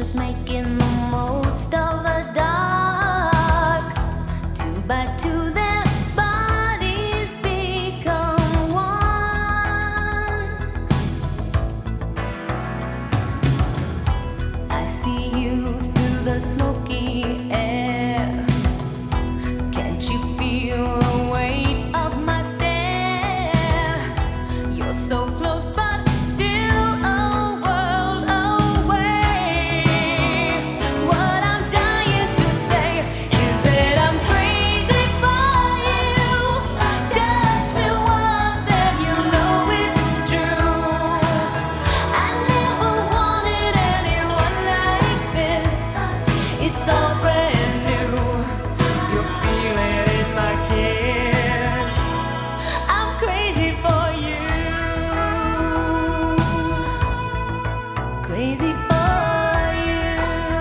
just making the most of the dark. Two by two, their bodies become one. I see you through the smoky air. Can't you feel the weight of my stare? You're so close, but still a world away. What I'm dying to say is that I'm crazy for you. Touch me once and you know it's true. I never wanted anyone like this. It's all brand new. You're feeling in my kiss. I'm crazy for you. Crazy for you.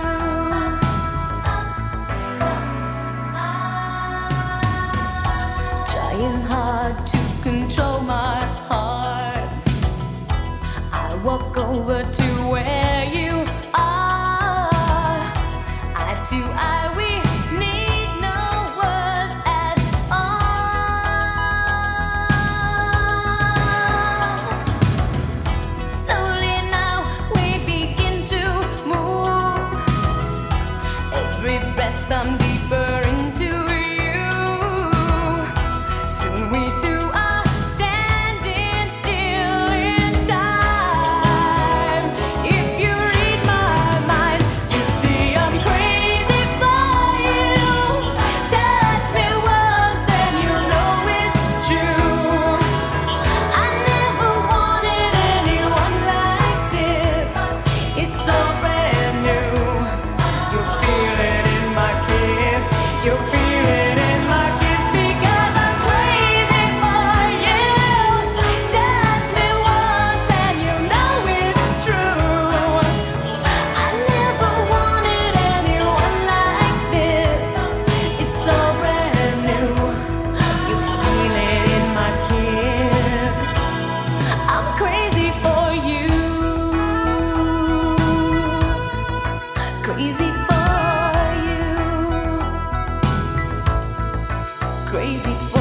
Trying hard to control my heart. I walk over to where you are. Eye to eye, we need no words at all. Slowly now we begin to move. Every breath I'm deeper into you. Soon we two are standing still in time. If you read my mind, you see I'm crazy for you. Touch me once and you know it's true. I never wanted anyone like this. It's all brand new. You feel it in my kiss. You feel it in my kiss because I'm crazy for you. Touch me once and you know it's true. I never wanted anyone like this. It's all brand new. You feel it in my kiss. I'm crazy for you. Crazy for you. Crazy